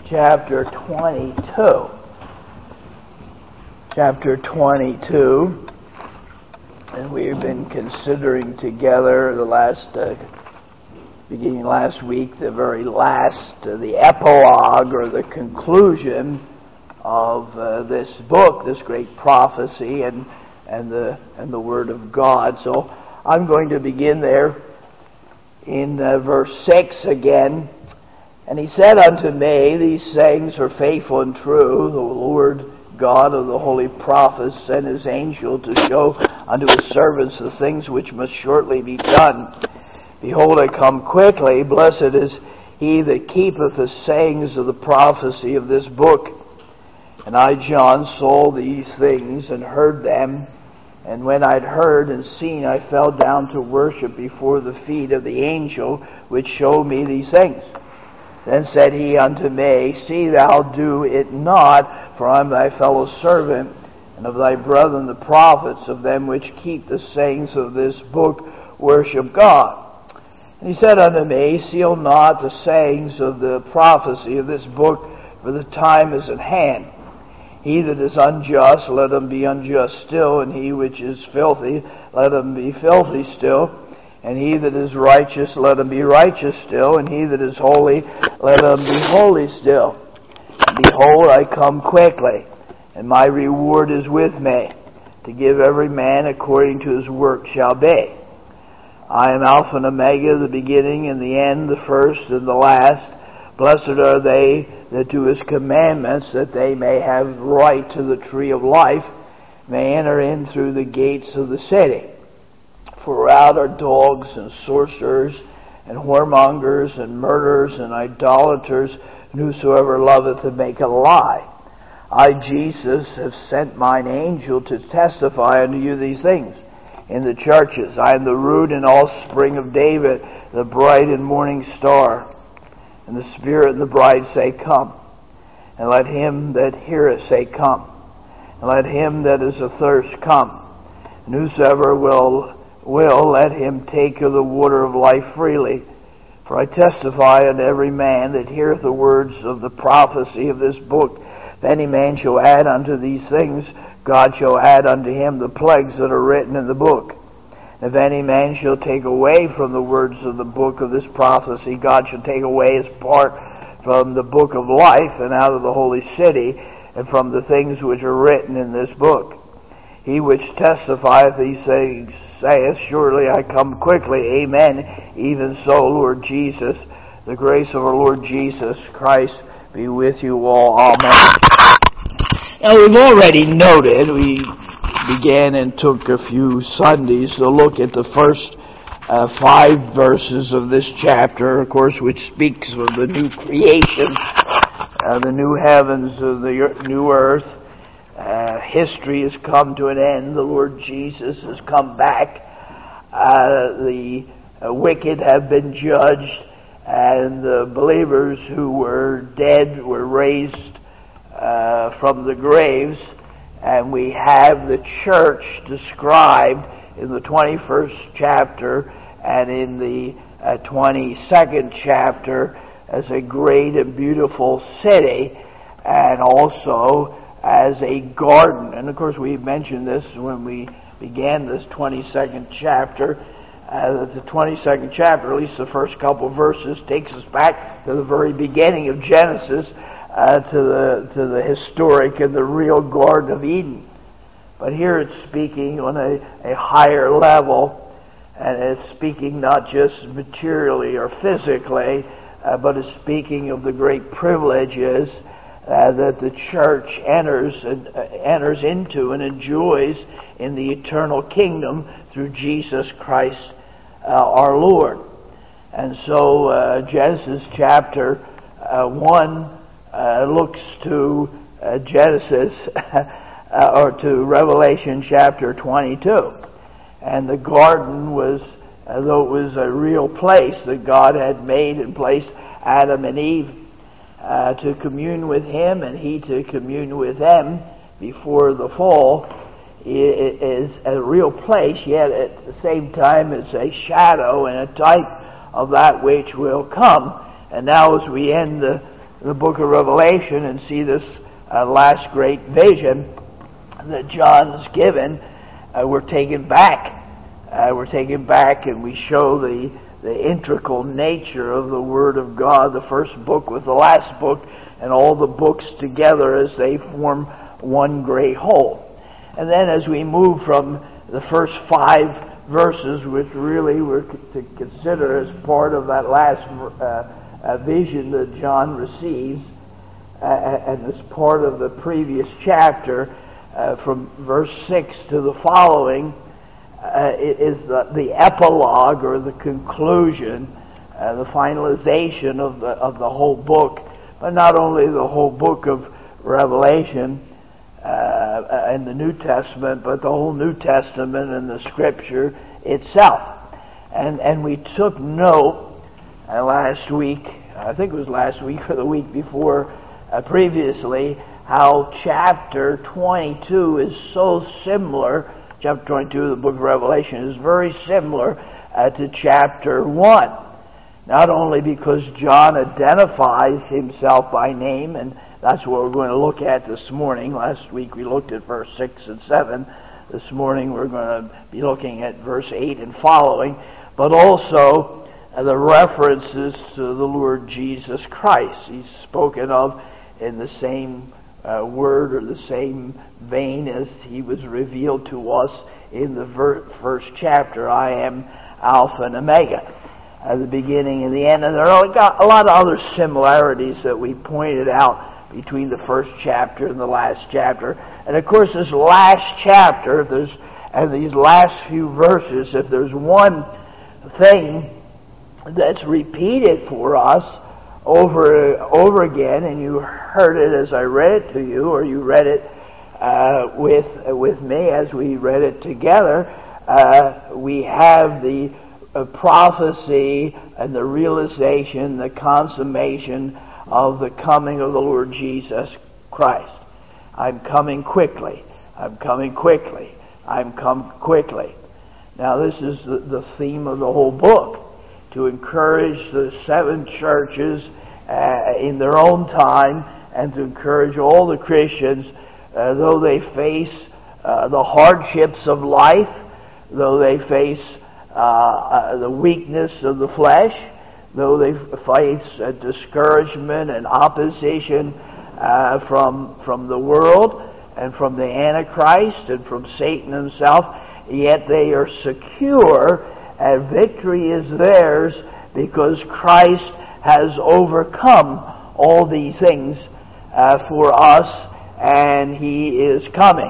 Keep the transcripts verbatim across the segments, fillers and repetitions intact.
chapter twenty-two. Chapter twenty-two, and we've been considering together the last, uh, beginning last week, the very last, uh, the epilogue or the conclusion of uh, this book, this great prophecy, and and the and the Word of God. So I'm going to begin there in uh, verse six again. And he said unto me, These sayings are faithful and true. The Lord God of the holy prophets sent his angel to show unto his servants the things which must shortly be done. Behold, I come quickly. Blessed is he that keepeth the sayings of the prophecy of this book. And I, John, saw these things and heard them. And when I'd heard and seen, I fell down to worship before the feet of the angel which showed me these things. Then said he unto me, See thou do it not, for I am thy fellow servant, and of thy brethren the prophets, of them which keep the sayings of this book, worship God. And he said unto me, Seal not the sayings of the prophecy of this book, for the time is at hand. He that is unjust, let him be unjust still, and he which is filthy, let him be filthy still. And he that is righteous, let him be righteous still, and he that is holy, let him be holy still. And behold, I come quickly, and my reward is with me, to give every man according to his work shall be. I am Alpha and Omega, the beginning and the end, the first and the last. Blessed are they that do his commandments, that they may have right to the tree of life, may enter in through the gates of the city. For out are dogs and sorcerers and whoremongers and murderers and idolaters, and whosoever loveth to make a lie. I, Jesus, have sent mine angel to testify unto you these things in the churches. I am the root and offspring of David, the bright and morning star. And the Spirit and the bride say, Come. And let him that heareth say, Come. And let him that is athirst come. And whosoever will will, let him take of the water of life freely. For I testify unto every man that heareth the words of the prophecy of this book, if any man shall add unto these things, God shall add unto him the plagues that are written in the book. If any man shall take away from the words of the book of this prophecy, God shall take away his part from the book of life and out of the holy city, and from the things which are written in this book. He which testifieth these things saith, Surely I come quickly. Amen. Even so, Lord Jesus, the grace of our Lord Jesus Christ be with you all. Amen. Now, we've already noted, we began and took a few Sundays to look at the first uh, five verses of this chapter, of course, which speaks of the new creation, uh, the new heavens, of the new earth. Uh, history has come to an end. The Lord Jesus has come back. Uh, the uh, wicked have been judged, and the believers who were dead were raised uh, from the graves. And we have the church described in the twenty-first chapter and in the uh, twenty-second chapter as a great and beautiful city, and also as a garden. And of course we mentioned this when we began this twenty-second chapter. Uh, the twenty-second chapter, at least the first couple of verses, takes us back to the very beginning of Genesis, uh, to the to the historic and the real Garden of Eden. But here it's speaking on a, a higher level, and it's speaking not just materially or physically, uh, but it's speaking of the great privileges Uh, that the church enters and uh, enters into and enjoys in the eternal kingdom through Jesus Christ uh, our Lord. And so uh, Genesis chapter uh, one uh, looks to uh, Genesis uh, or to Revelation chapter twenty-two. And the garden was, uh, though it was a real place that God had made and placed Adam and Eve Uh, to commune with him and he to commune with them before the fall, it is a real place, yet at the same time it's a shadow and a type of that which will come. And now as we end the the book of Revelation and see this uh, last great vision that John's given, uh, we're taken back. Uh, we're taken back and we show the, the integral nature of the Word of God, the first book with the last book, and all the books together as they form one great whole. And then as we move from the first five verses, which really we're to consider as part of that last uh, uh, vision that John receives, uh, and as part of the previous chapter, uh, from verse six to the following, uh, is the, the epilogue or the conclusion, uh, the finalization of the of the whole book, but not only the whole book of Revelation Uh, in the New Testament, but the whole New Testament and the Scripture itself. And and we took note uh, last week, I think it was last week or the week before, uh, previously, how chapter twenty-two is so similar. Chapter twenty-two of the book of Revelation is very similar uh, to chapter one. Not only because John identifies himself by name, and that's what we're going to look at this morning. Last week we looked at verse six and seven. This morning we're going to be looking at verse eight and following, but also uh, the references to the Lord Jesus Christ. He's spoken of in the same uh, word or the same vein as he was revealed to us in the ver- first chapter. I am Alpha and Omega, at the beginning and the end. And there are a lot of other similarities that we pointed out between the first chapter and the last chapter. And of course, this last chapter, if there's, and these last few verses, if there's one thing that's repeated for us over over again, and you heard it as I read it to you, or you read it uh, with with me as we read it together, uh, we have the uh, prophecy and the realization, the consummation of the coming of the Lord Jesus Christ. I'm coming quickly. I'm coming quickly. I'm come quickly. Now this is the, the theme of the whole book, to encourage the seven churches uh, in their own time, and to encourage all the Christians, uh, though they face uh, the hardships of life, though they face uh, uh, the weakness of the flesh, though they face uh, discouragement and opposition uh, from from the world and from the Antichrist and from Satan himself, yet they are secure, and victory is theirs because Christ has overcome all these things uh, for us, and He is coming.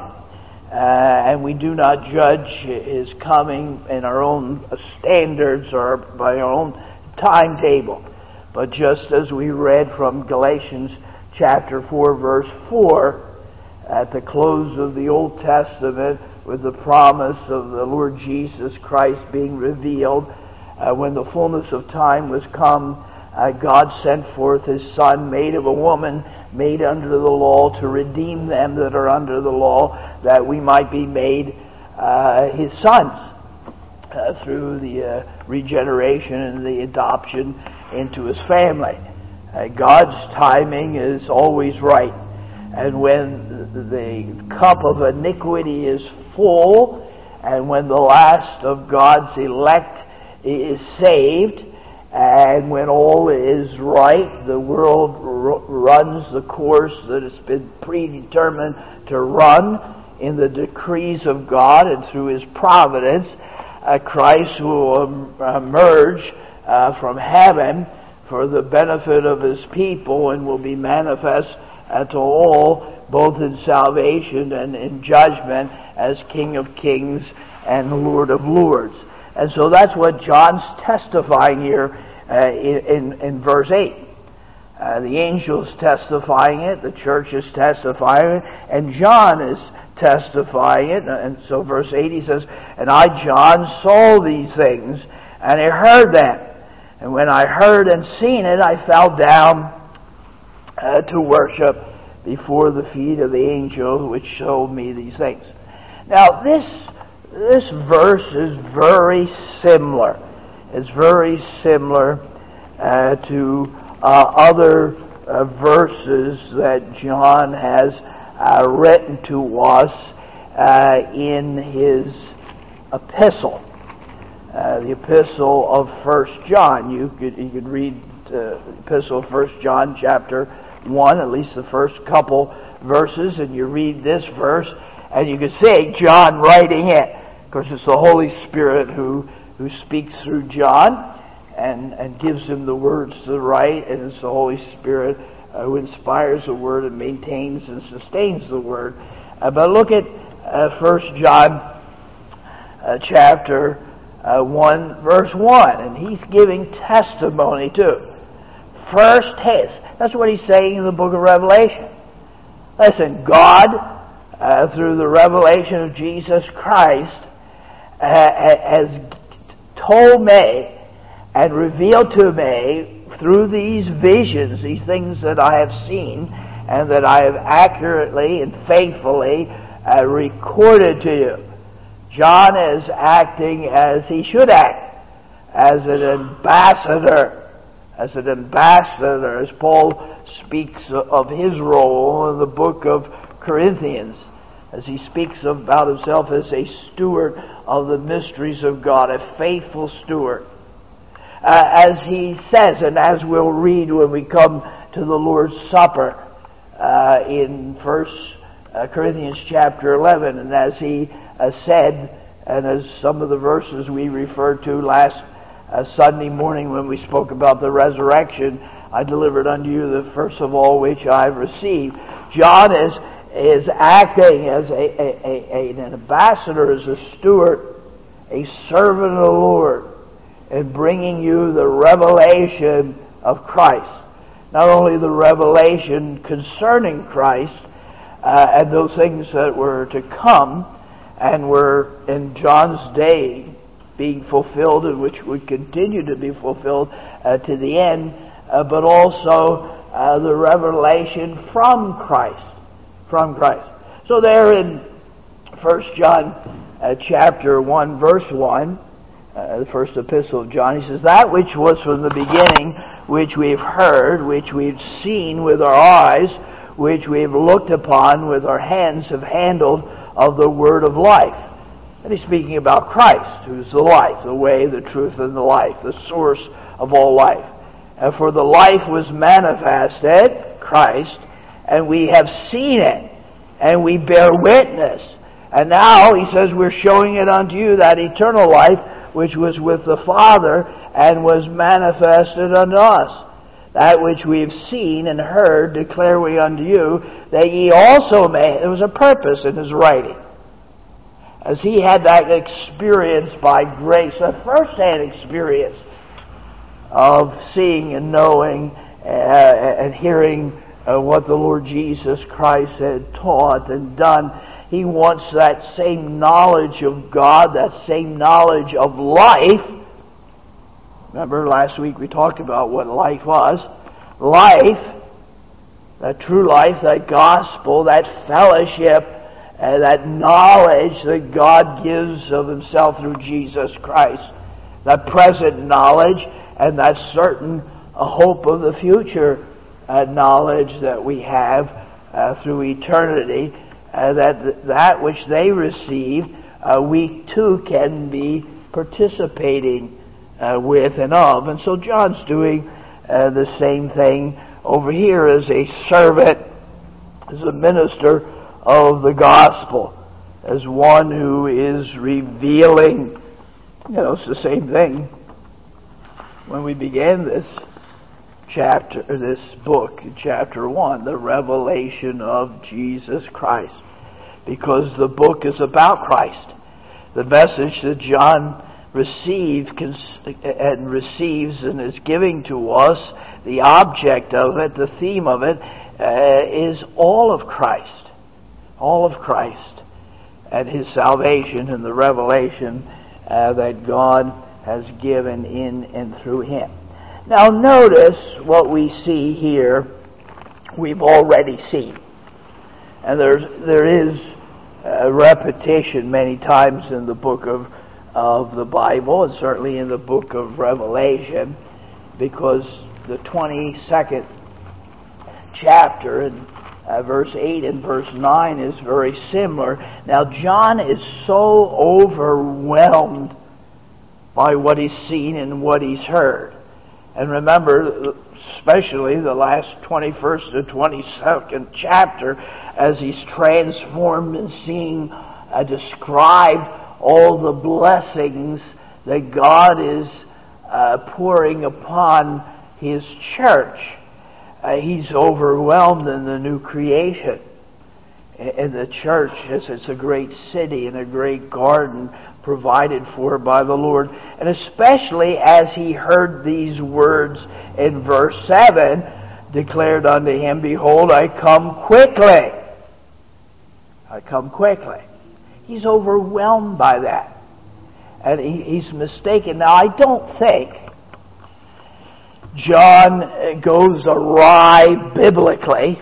Uh, and we do not judge His coming in our own standards or by our own timetable, but just as we read from Galatians chapter four verse four, at the close of the Old Testament, with the promise of the Lord Jesus Christ being revealed, uh, when the fullness of time was come, uh, God sent forth His Son, made of a woman, made under the law, to redeem them that are under the law, that we might be made uh, His sons. Uh, through the uh, regeneration and the adoption into His family. Uh, God's timing is always right. And when the cup of iniquity is full, and when the last of God's elect is saved, and when all is right, the world r- runs the course that it's been predetermined to run in the decrees of God and through His providence, Uh, Christ will emerge uh, from heaven for the benefit of His people and will be manifest uh, to all, both in salvation and in judgment, as King of Kings and Lord of Lords. And so that's what John's testifying here uh, in, in, in verse eight. Uh, the angel's testifying it, the church is testifying it, and John is testifying it. And so verse eight, he says, "And I, John, saw these things, and I heard them. And when I heard and seen it, I fell down uh, to worship before the feet of the angel which showed me these things." Now this this verse is very similar. It's very similar uh, to uh, other uh, verses that John has uh, written to us uh, in his epistle. Uh, the epistle of First John. You could you could read uh, the epistle of First John chapter one, at least the first couple verses, and you read this verse, and you could say John writing it. Of course, it's the Holy Spirit who who speaks through John and and gives him the words to write, and it's the Holy Spirit uh, who inspires the word and maintains and sustains the word. Uh, but look at uh, First John uh, chapter Uh, one verse one, and he's giving testimony too. First his. That's what he's saying in the book of Revelation. Listen, God, uh, through the revelation of Jesus Christ, uh, has told me and revealed to me through these visions, these things that I have seen and that I have accurately and faithfully uh, recorded to you. John is acting as he should act, as an ambassador, as an ambassador, as Paul speaks of his role in the book of Corinthians, as he speaks about himself as a steward of the mysteries of God, a faithful steward. Uh, as he says, and as we'll read when we come to the Lord's Supper uh, in First Corinthians chapter eleven, and as he uh, said, and as some of the verses we referred to last uh, Sunday morning when we spoke about the resurrection, I delivered unto you the first of all which I've received. John is is acting as a, a, a, an ambassador, as a steward, a servant of the Lord, in bringing you the revelation of Christ. Not only the revelation concerning Christ, Uh, and those things that were to come and were in John's day being fulfilled, and which would continue to be fulfilled uh, to the end, uh, but also uh, the revelation from Christ, from Christ. So there in First John uh, chapter one, verse one, uh, the first epistle of John, he says, "That which was from the beginning, which we've heard, which we've seen with our eyes, which we have looked upon with our hands have handled of the word of life." And he's speaking about Christ, who's the life, the way, the truth, and the life, the source of all life. And for the life was manifested, Christ, and we have seen it, and we bear witness. And now, he says, we're showing it unto you, that eternal life, which was with the Father, and was manifested unto us. That which we have seen and heard declare we unto you, that ye also may. There was a purpose in his writing. As he had that experience by grace, a first-hand experience of seeing and knowing uh, and hearing uh, what the Lord Jesus Christ had taught and done, he wants that same knowledge of God, that same knowledge of life. Remember last week we talked about what life was. Life, that true life, that gospel, that fellowship, uh, that knowledge that God gives of himself through Jesus Christ. That present knowledge and that certain uh, hope of the future uh, knowledge that we have uh, through eternity, uh, that that which they received, uh, we too can be participating Uh, with and of. And so John's doing uh, the same thing over here as a servant, as a minister of the gospel, as one who is revealing. You know, it's the same thing when we began this chapter, this book, chapter one, the revelation of Jesus Christ, because the book is about Christ. The message that John received and receives and is giving to us, the object of it, the theme of it, uh, is all of Christ. All of Christ and his salvation and the revelation uh, that God has given in and through him. Now notice what we see here, we've already seen. And there's, there is a repetition many times in the book of of the Bible, and certainly in the book of Revelation, because the twenty-second chapter, and uh, verse eight and verse nine is very similar. Now, John is so overwhelmed by what he's seen and what he's heard. And remember, especially the last twenty-first to twenty-second chapter, as he's transformed and seeing uh, described all the blessings that God is uh, pouring upon His church. Uh, he's overwhelmed in the new creation. In the church, as it's a great city and a great garden provided for by the Lord. And especially as he heard these words in verse seven, declared unto him, Behold, I come quickly. I come quickly. He's overwhelmed by that. And he, he's mistaken. Now, I don't think John goes awry biblically,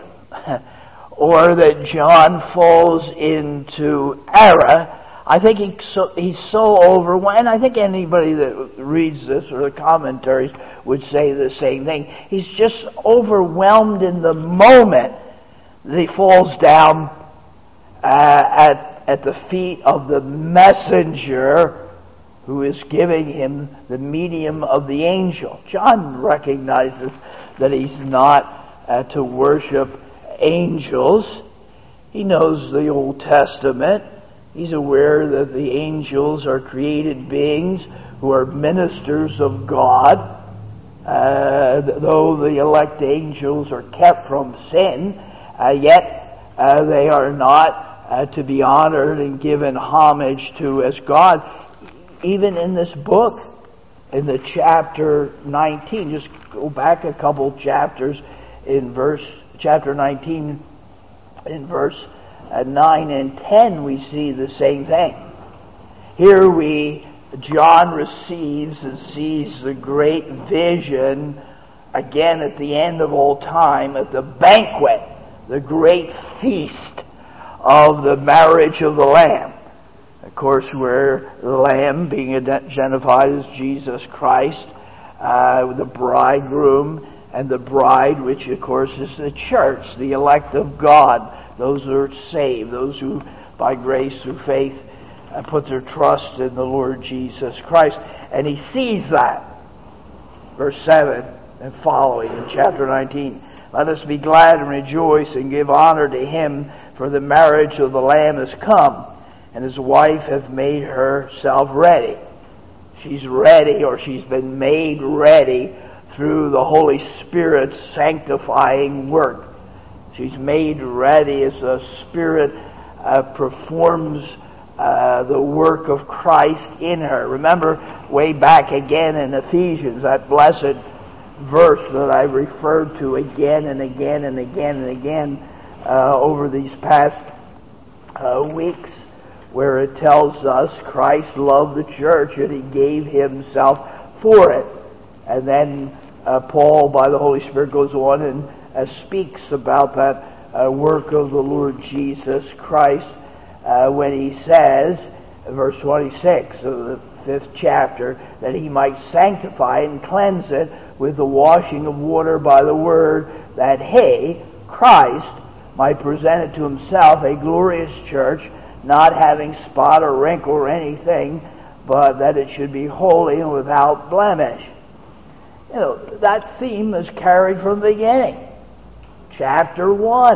or that John falls into error. I think he so, he's so overwhelmed, and I think anybody that reads this or the commentaries would say the same thing. He's just overwhelmed in the moment that he falls down uh, at, at the feet of the messenger who is giving him the medium of the angel. John recognizes that he's not uh, to worship angels. He knows the Old Testament. He's aware that the angels are created beings who are ministers of God. Uh, though the elect angels are kept from sin, uh, yet uh, they are not uh, to be honored and given homage to as God. Even in this book, in the chapter nineteen, just go back a couple chapters in verse chapter nineteen, in verse uh, nine and ten, we see the same thing. Here we, John receives and sees the great vision again at the end of all time, at the banquet, the great feast of the marriage of the Lamb. Of course, where the Lamb, being identified as Jesus Christ, uh, the bridegroom, and the bride, which of course is the church, the elect of God, those who are saved, those who by grace through faith uh, put their trust in the Lord Jesus Christ. And he sees that. Verse seven and following in chapter nineteen. Let us be glad and rejoice and give honor to him, for the marriage of the Lamb has come, and his wife hath made herself ready. She's ready, or she's been made ready through the Holy Spirit's sanctifying work. She's made ready as the Spirit uh, performs uh, the work of Christ in her. Remember, way back again in Ephesians, that blessed verse that I referred to again and again and again and again uh, over these past uh, weeks, where it tells us Christ loved the church and he gave himself for it. And then uh, Paul, by the Holy Spirit, goes on and uh, speaks about that uh, work of the Lord Jesus Christ uh, when he says, verse twenty-six of the fifth chapter, that he might sanctify and cleanse it with the washing of water by the word, that he, Christ, might present it to himself a glorious church, not having spot or wrinkle or anything, but that it should be holy and without blemish. You know, that theme is carried from the beginning. Chapter one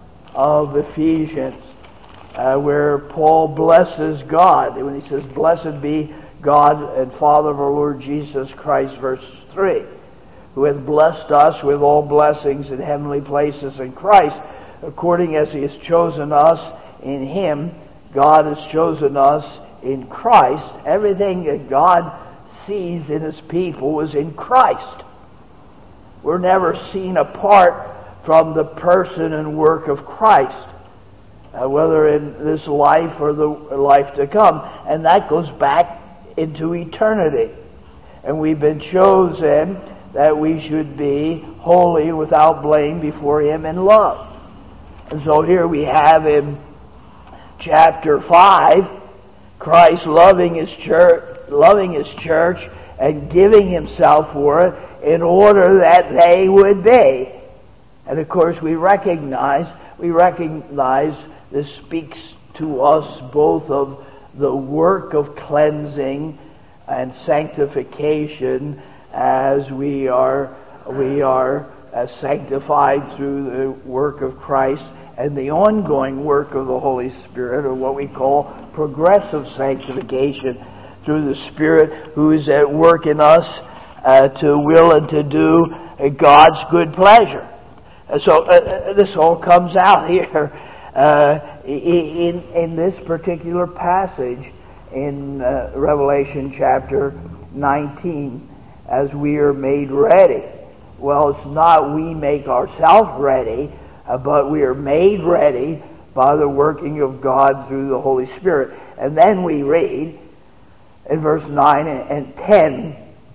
of Ephesians, uh, where Paul blesses God. When he says, Blessed be God and Father of our Lord Jesus Christ, verse three, who hath blessed us with all blessings in heavenly places in Christ, according as he has chosen us in him. God has chosen us in Christ. Everything that God sees in his people is in Christ. We're never seen apart from the person and work of Christ, uh, whether in this life or the life to come. And that goes back into eternity. And we've been chosen that we should be holy, without blame, before him in love. And so here we have in chapter five, Christ loving his church, loving his church and giving himself for it in order that they would be And of course we recognize, we recognize this speaks to us both of the work of cleansing and sanctification as we are, we are uh, sanctified through the work of Christ, and the ongoing work of the Holy Spirit, or what we call progressive sanctification through the Spirit who is at work in us uh, to will and to do uh, God's good pleasure. Uh, so uh, this all comes out here uh, in, in this particular passage in uh, Revelation chapter nineteen, as we are made ready. Well, it's not we make ourselves ready, uh, but we are made ready by the working of God through the Holy Spirit. And then we read in verse nine and ten,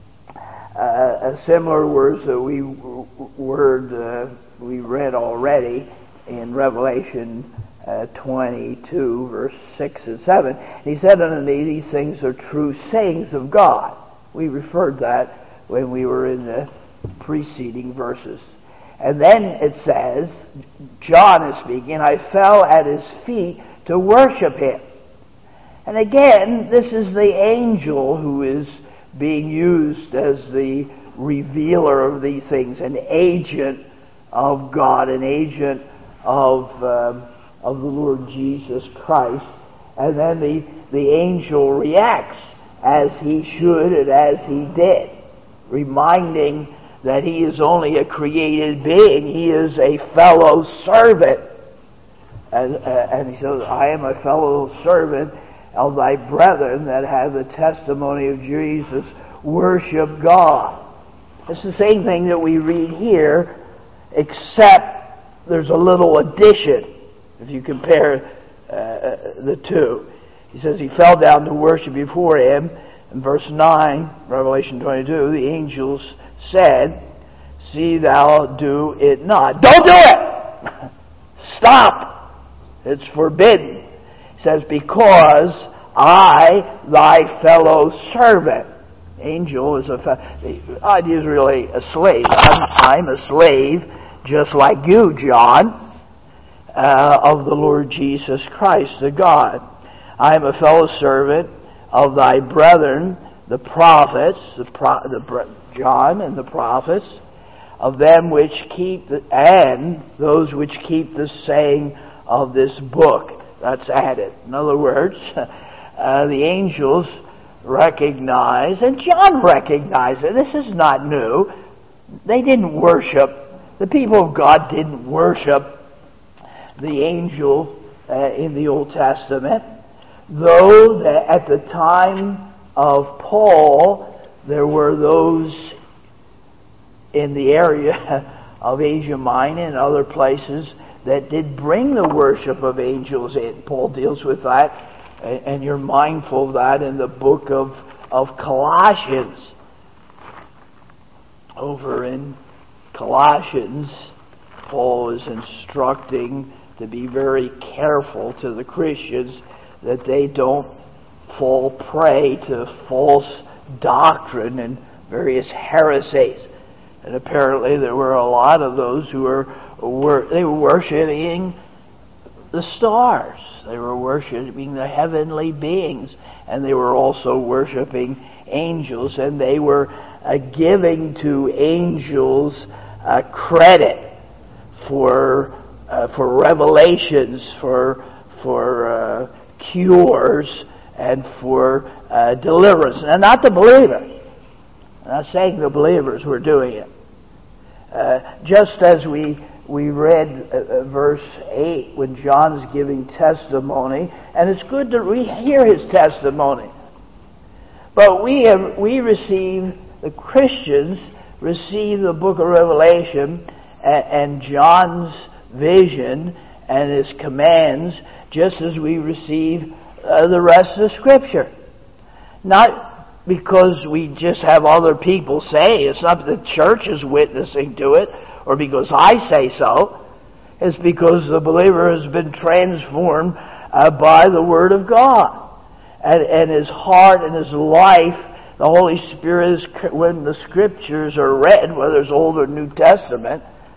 uh, similar words that we word uh, we read already in Revelation uh, twenty-two, verse six and seven. He said unto me, these things are true sayings of God. We referred that when we were in the preceding verses. And then it says, John is speaking, I fell at his feet to worship him. And again, this is the angel who is being used as the revealer of these things, an agent of God, an agent of um, of the Lord Jesus Christ. And then the, the angel reacts as he should and as he did, reminding that he is only a created being. He is a fellow servant. And, uh, and he says, I am a fellow servant of thy brethren that have the testimony of Jesus. Worship God. It's the same thing that we read here, except there's a little addition if you compare uh, the two. He says he fell down to worship before him. In verse nine, Revelation twenty-two, the angels said, see thou do it not. Don't do it! Stop! It's forbidden. He says, because I, thy fellow servant. Angel is a, the idea is really a slave. I'm, I'm a slave, just like you, John, uh, of the Lord Jesus Christ, the God. I am a fellow servant of thy brethren, the prophets, the, pro, the John and the prophets, of them which keep the, and those which keep the saying of this book. That's added. In other words, uh, the angels recognize, and John recognized it. This is not new. They didn't worship. The people of God didn't worship the angel uh, in the Old Testament, though that at the time of Paul there were those in the area of Asia Minor and other places that did bring the worship of angels in. Paul deals with that, and you're mindful of that in the book of, of Colossians. Over in Colossians, Paul is instructing to be very careful to the Christians that they don't fall prey to false doctrine and various heresies. And apparently there were a lot of those who were, were they were worshiping the stars. They were worshiping the heavenly beings, and they were also worshiping angels, and they were uh, giving to angels uh, credit for uh, for revelations, for for uh, cures, and for uh, deliverance. And not the believers. I'm not saying the believers were doing it. Uh, just as we we read uh, verse eight when John is giving testimony, and it's good to re- hear his testimony. But we have we receive, the Christians receive the book of Revelation and, and John's vision and his commands just as we receive uh, the rest of the Scripture. Not because we just have other people say, it's not that the church is witnessing to it, or because I say so. It's because the believer has been transformed uh, by the Word of God. And, and his heart and his life, the Holy Spirit, is, when the Scriptures are read, whether it's Old or New Testament,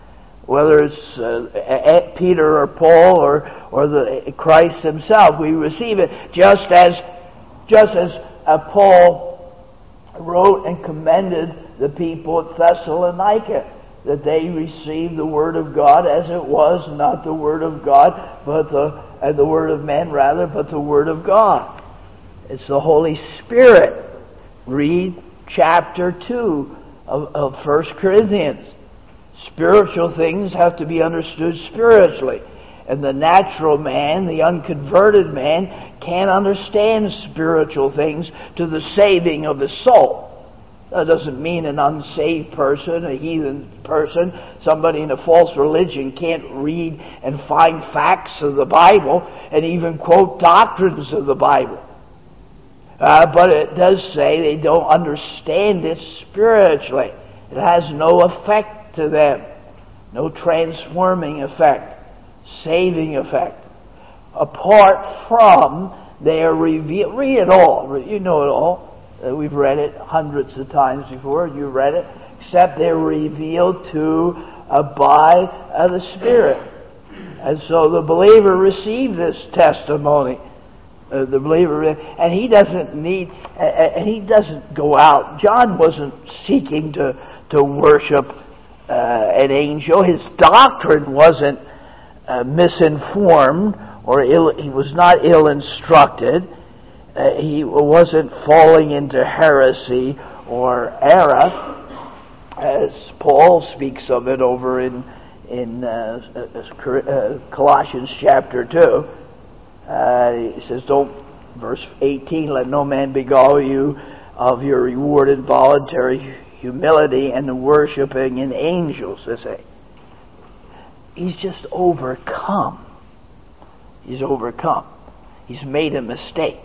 whether it's uh, Peter or Paul or or the Christ himself. We receive it just as just as uh, Paul wrote and commended the people at Thessalonica, that they received the word of God as it was, not the word of God, but the uh, the word of men rather, but the word of God. It's the Holy Spirit. Read chapter two of, of First Corinthians. Spiritual things have to be understood spiritually. And the natural man, the unconverted man, can't understand spiritual things to the saving of his soul. That doesn't mean an unsaved person, a heathen person, somebody in a false religion can't read and find facts of the Bible and even quote doctrines of the Bible. Uh, but it does say they don't understand it spiritually. It has no effect to them. No transforming effect. Saving effect. Apart from their reveal. Read it all. You know it all. Uh, we've read it hundreds of times before. You read it. Except they're revealed to uh, by uh, the Spirit. And so the believer received this testimony. Uh, the believer, and he doesn't need, uh, and he doesn't go out. John wasn't seeking to to worship uh, an angel. His doctrine wasn't uh, misinformed, or ill, he was not ill instructed. Uh, he wasn't falling into heresy or error, as Paul speaks of it over in in uh, uh, Colossians chapter two. Uh, he says, "Don't." Verse eighteen. Let no man beguile you of your rewarded voluntary humility and the worshiping in angels. They say he's just overcome. He's overcome. He's made a mistake.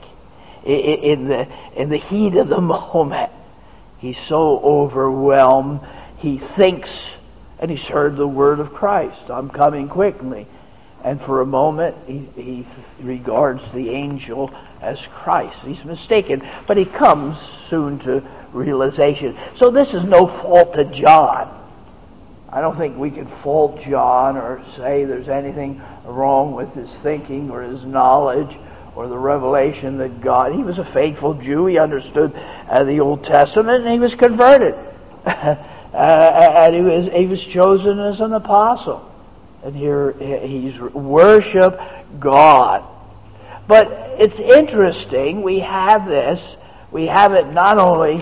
In the in the heat of the moment, he's so overwhelmed. He thinks, and he's heard the word of Christ. I'm coming quickly. And for a moment, he, he regards the angel as Christ. He's mistaken, but he comes soon to realization. So this is no fault to John. I don't think we can fault John or say there's anything wrong with his thinking or his knowledge or the revelation that God... He was a faithful Jew. He understood uh, the Old Testament, and he was converted. uh, and he was, he was chosen as an apostle. And here he's worship God. But it's interesting, we have this, we have it not only...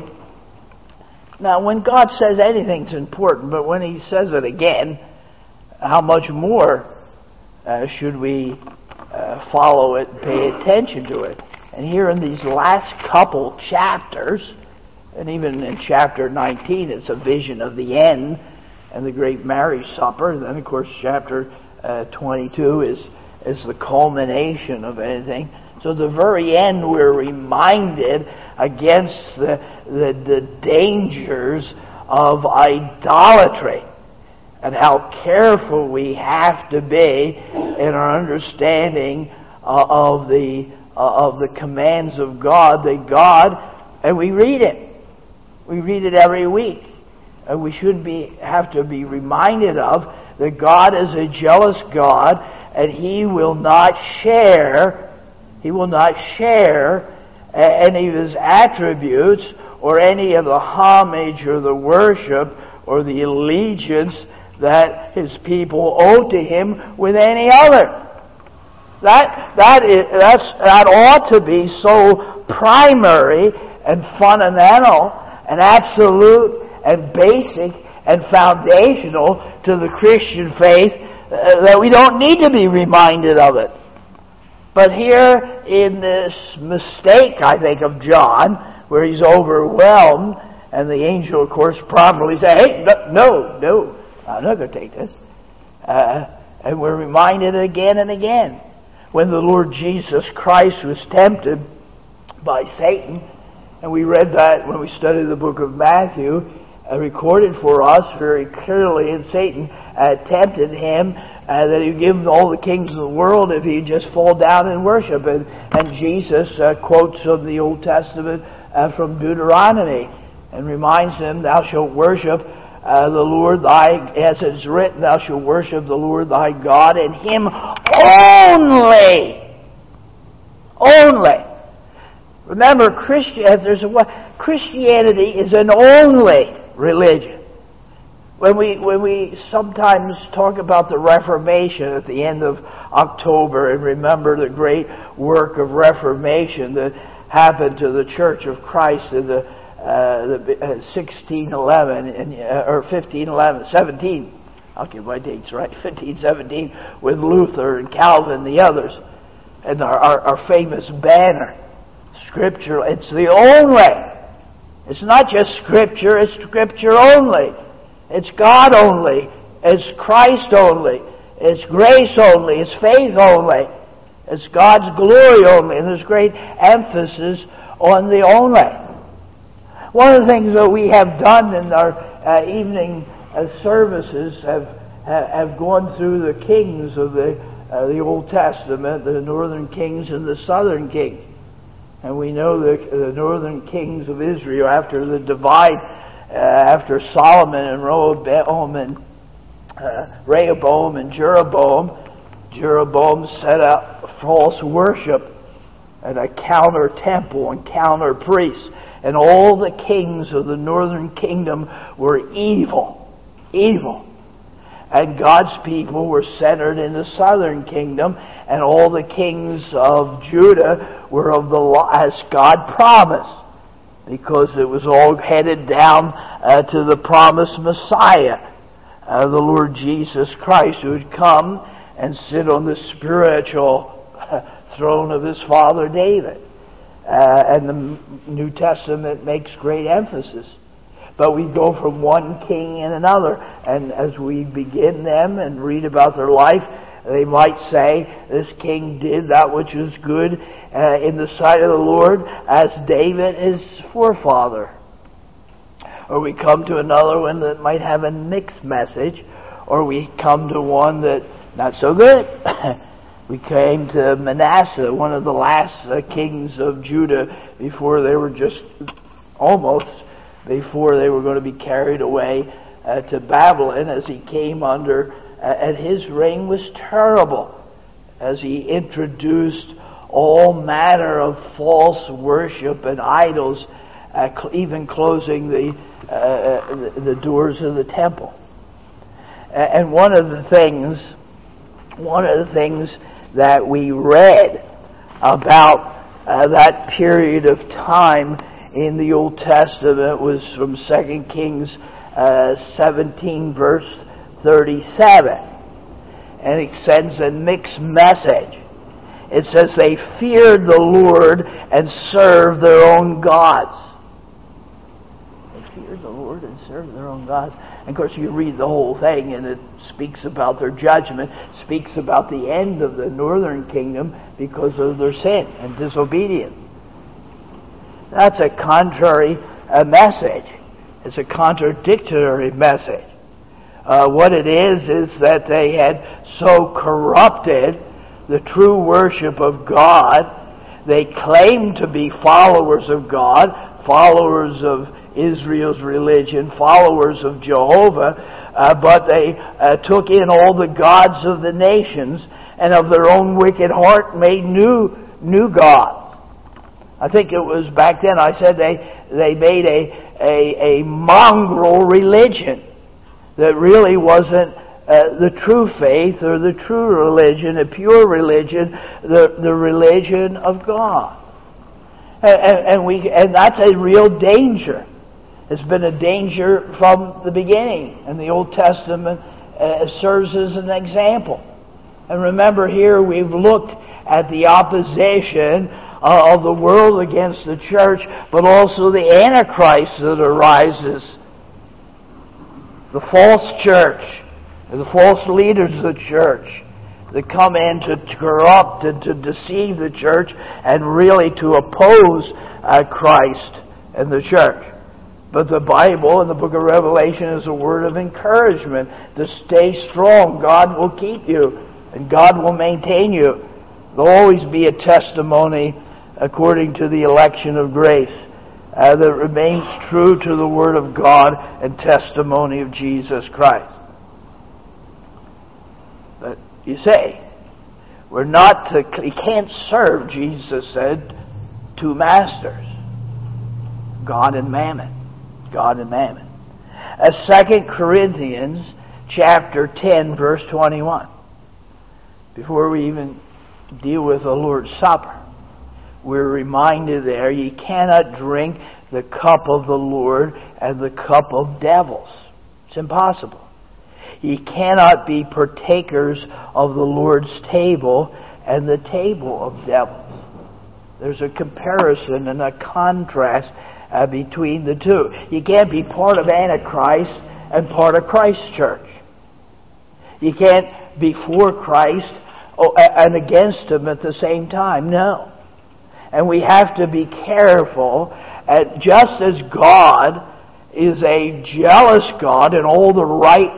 Now, when God says anything, it's important, but when he says it again, how much more uh, should we uh, follow it and pay attention to it? And here in these last couple chapters, and even in chapter nineteen, it's a vision of the end and the great marriage supper. And then, of course, chapter uh, twenty-two is, is the culmination of anything. So the very end, we're reminded against the, the, the dangers of idolatry and how careful we have to be in our understanding uh, of the uh, of the commands of God. That God, and we read it, we read it every week, and we should be have to be reminded of that God is a jealous God, and He will not share. He will not share any of His attributes or any of the homage or the worship or the allegiance that His people owe to Him with any other. That that is that's that ought to be so primary and fundamental and absolute and basic and foundational to the Christian faith uh, that we don't need to be reminded of it. But here in this mistake, I think, of John, where he's overwhelmed, and the angel, of course, promptly says, hey, no, no, I'm not going to take this. Uh, and we're reminded again and again. When the Lord Jesus Christ was tempted by Satan, and we read that when we studied the book of Matthew, uh, recorded for us very clearly, and Satan uh, tempted him Uh, that He'd give him all the kings of the world if he'd just fall down and worship. And, and Jesus uh, quotes from the Old Testament uh, from Deuteronomy and reminds him, thou shalt worship uh, the Lord thy, as it is written, thou shalt worship the Lord thy God, and Him only. Only. Remember, Christian, there's a, Christianity is an only religion. When we when we sometimes talk about the Reformation at the end of October and remember the great work of Reformation that happened to the Church of Christ in the, uh, the uh, sixteen eleven and uh, or fifteen eleven, seventeen. I'll get my dates right. fifteen seventeen with Luther and Calvin and the others, and our, our, our famous banner, Scripture. It's the only. It's not just Scripture. It's Scripture only. It's God only. It's Christ only. It's grace only. It's faith only. It's God's glory only. And there's great emphasis on the only. One of the things that we have done in our uh, evening uh, services have have gone through the kings of the uh, the Old Testament, the northern kings and the southern kings. And we know the, the northern kings of Israel, after the divide, uh, after Solomon and Rehoboam and uh, Rehoboam and Jeroboam, Jeroboam set up false worship and a counter temple and counter priests. And all the kings of the northern kingdom were evil. Evil. And God's people were centered in the southern kingdom, and all the kings of Judah were of the law, as God promised, because it was all headed down uh, to the promised Messiah, uh, the Lord Jesus Christ, who would come and sit on the spiritual uh, throne of his father David. Uh, and the New Testament makes great emphasis. But we go from one king and another, and as we begin them and read about their life, they might say, this king did that which was good uh, in the sight of the Lord, as David, his forefather. Or we come to another one that might have a mixed message, or we come to one that, not so good. We came to Manasseh, one of the last uh, kings of Judah, before they were just almost before they were going to be carried away uh, to Babylon, as he came under, uh, and his reign was terrible, as he introduced all manner of false worship and idols, uh, cl- even closing the, uh, the the doors of the temple. Uh, and one of the things, one of the things that we read about uh, that period of time in the Old Testament was from Second Kings uh, seventeen, verse thirty-seven. And it sends a mixed message. It says they feared the Lord and served their own gods. They feared the Lord and served their own gods. And of course, you read the whole thing, and it speaks about their judgment, speaks about the end of the northern kingdom because of their sin and disobedience. That's a contrary uh, message. It's a contradictory message. Uh, what it is, is that they had so corrupted the true worship of God. They claimed to be followers of God, followers of Israel's religion, followers of Jehovah, uh, but they uh, took in all the gods of the nations, and of their own wicked heart made new new gods. I think it was back then I said they they made a, a, a mongrel religion that really wasn't uh, the true faith or the true religion, a pure religion, the, the religion of God. And, and, and, we, and that's a real danger. It's been a danger from the beginning, and the Old Testament uh, serves as an example. And remember, here we've looked at the opposition Uh, of the world against the church, but also the Antichrist that arises. The false church, and the false leaders of the church that come in to corrupt and to deceive the church and really to oppose uh, Christ and the church. But the Bible in the book of Revelation is a word of encouragement to stay strong. God will keep you, and God will maintain you. There'll always be a testimony according to the election of grace uh, that remains true to the Word of God and testimony of Jesus Christ. But you say, we're not to, you can't serve, Jesus said, two masters. God and mammon. God and mammon. As Second Corinthians chapter ten, verse twenty-one. Before we even deal with the Lord's Supper, we're reminded there, ye cannot drink the cup of the Lord and the cup of devils. It's impossible. Ye cannot be partakers of the Lord's table and the table of devils. There's a comparison and a contrast uh, between the two. You can't be part of Antichrist and part of Christ's church. You can't be for Christ and against Him at the same time. No. And we have to be careful. Uh, just as God is a jealous God in all the right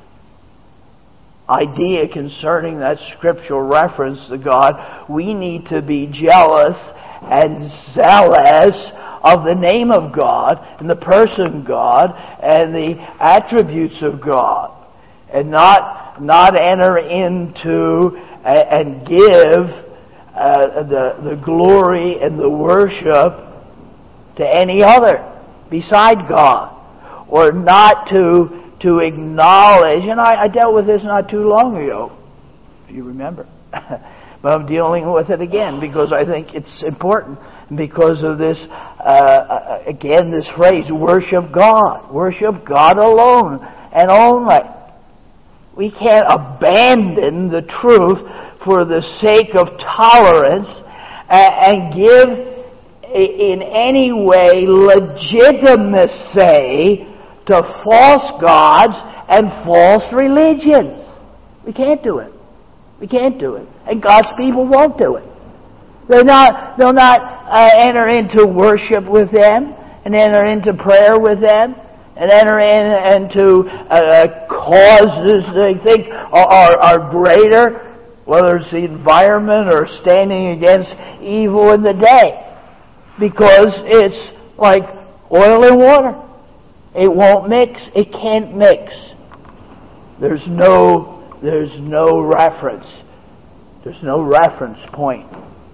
idea concerning that scriptural reference to God, we need to be jealous and zealous of the name of God and the person of God and the attributes of God, and not not enter into uh, and give uh, the the glory and the worship to any other beside God, or not to to acknowledge, and I, I dealt with this not too long ago, if you remember. But I'm dealing with it again because I think it's important, because of this, uh, again, this phrase, worship God. Worship God alone and only. We can't abandon the truth for the sake of tolerance and give in any way legitimacy to false gods and false religions. We can't do it. We can't do it. And God's people won't do it. They're not, they'll not uh, enter into worship with them, and enter into prayer with them, and enter in, into uh, causes they think are, are, are greater, whether it's the environment or standing against evil in the day. Because it's like oil and water. It won't mix. It can't mix. There's no, there's no reference. There's no reference point.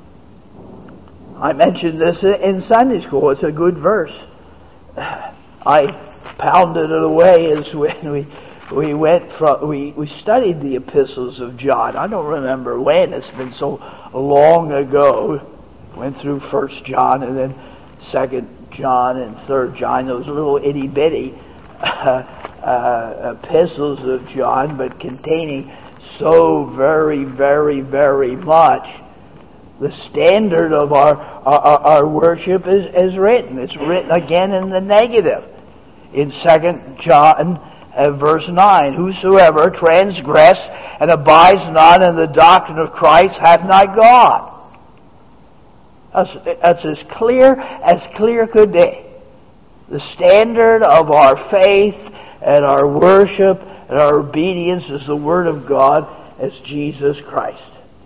I mentioned this in Sunday school. It's a good verse. I pounded it away as when we we went from we, we studied the epistles of John. I don't remember when. It's been so long ago. Went through First John and then Second John and Third John. Those little itty bitty uh, uh, epistles of John, but containing so very, very, very much. The standard of our our, our worship is, is written. It's written again in the negative. In Second John uh, verse nine, whosoever transgress and abides not in the doctrine of Christ hath not God. That's, that's as clear as clear could be. The standard of our faith and our worship and our obedience is the Word of God as Jesus Christ.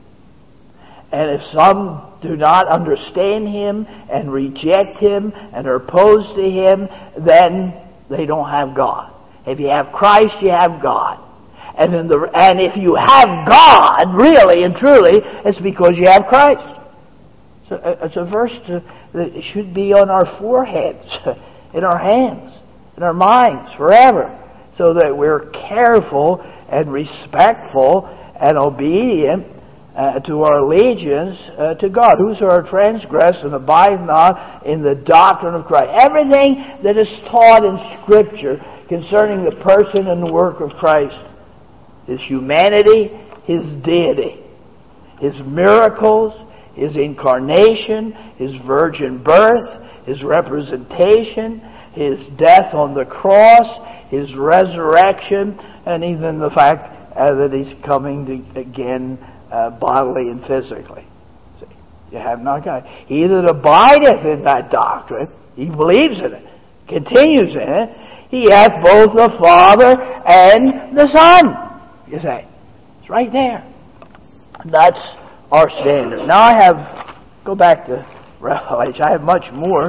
And if some do not understand Him and reject Him and are opposed to Him, then they don't have God. If you have Christ, you have God. And, in the, and if you have God, really and truly, it's because you have Christ. So it's a verse to, that should be on our foreheads, in our hands, in our minds forever, so that we're careful and respectful and obedient uh, to our allegiance uh, to God. Whosoever transgress and abide not in the doctrine of Christ. Everything that is taught in Scripture concerning the person and the work of Christ, His humanity, His deity, His miracles, His incarnation, His virgin birth, His representation, His death on the cross, His resurrection, and even the fact uh, that He's coming to, again uh, bodily and physically. See, you have not God. He that abideth in that doctrine, he believes in it, continues in it, he hath both the Father and the Son. You say. It's right there. That's our standard. Now I have, go back to Revelation, I have much more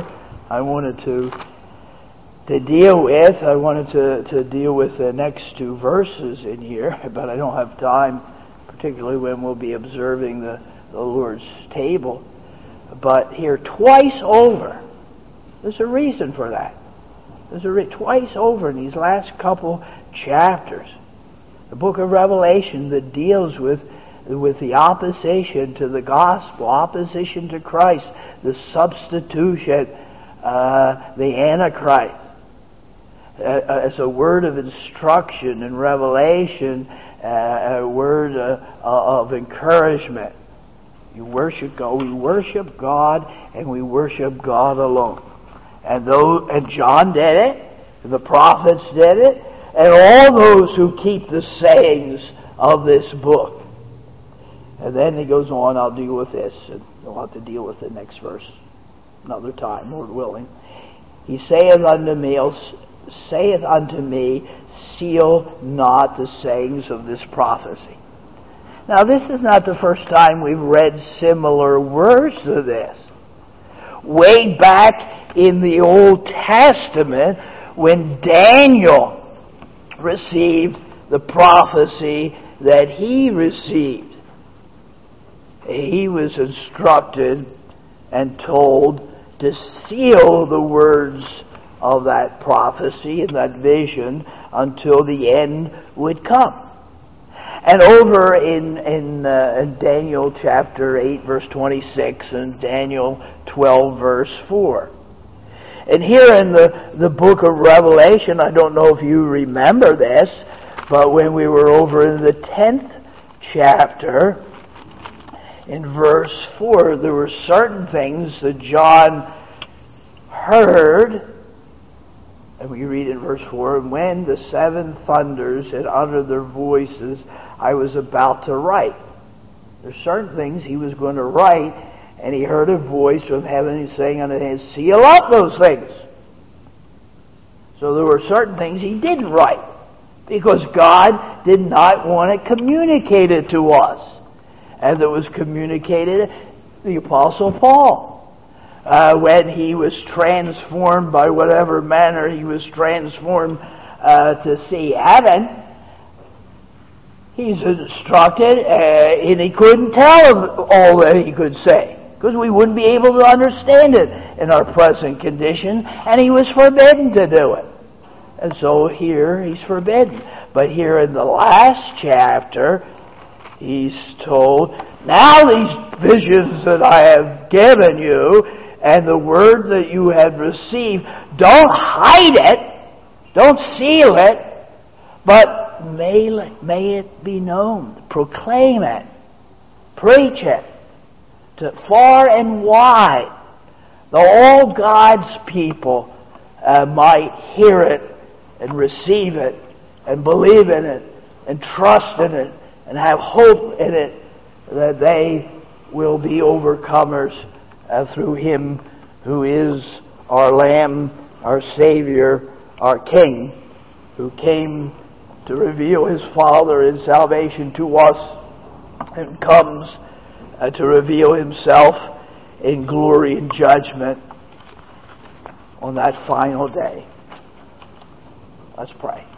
I wanted to to deal with. I wanted to, to deal with the next two verses in here, but I don't have time, particularly when we'll be observing the, the Lord's table. But here, twice over, there's a reason for that. There's a re- twice over in these last couple chapters, the book of Revelation that deals with with the opposition to the gospel, opposition to Christ, the substitution, uh, the Antichrist, uh, as a word of instruction and revelation, uh, a word uh, of encouragement. You worship God. We worship God, and we worship God alone. And those, and John did it, and the prophets did it, and all those who keep the sayings of this book. And then he goes on, I'll deal with this, and we'll have to deal with the next verse another time, Lord willing. He saith unto me, saith unto me, seal not the sayings of this prophecy. Now this is not the first time we've read similar words to this. Way back in the Old Testament, when Daniel received the prophecy that he received, he was instructed and told to seal the words of that prophecy and that vision until the end would come. And over in in, uh, in Daniel chapter eight, verse twenty-six, and Daniel twelve, verse four. And here in the, the book of Revelation, I don't know if you remember this, but when we were over in the tenth chapter, in verse four, there were certain things that John heard, and we read in verse four, and when the seven thunders had uttered their voices, I was about to write. There's certain things he was going to write, and he heard a voice from heaven saying unto him, seal up those things. So there were certain things he didn't write, because God did not want it communicated to us. And that was communicated to the Apostle Paul. Uh, when he was transformed by whatever manner he was transformed uh, to see heaven, he's instructed, uh, and he couldn't tell all that he could say, because we wouldn't be able to understand it in our present condition, and he was forbidden to do it. And so here he's forbidden. But here in the last chapter, he's told, now these visions that I have given you and the word that you have received, don't hide it, don't seal it, but may, may it be known. Proclaim it. Preach it to far and wide, that all God's people uh, might hear it and receive it and believe in it and trust in it and have hope in it, that they will be overcomers uh, through Him who is our Lamb, our Savior, our King, who came to reveal His Father in salvation to us, and comes uh, to reveal Himself in glory and judgment on that final day. Let's pray.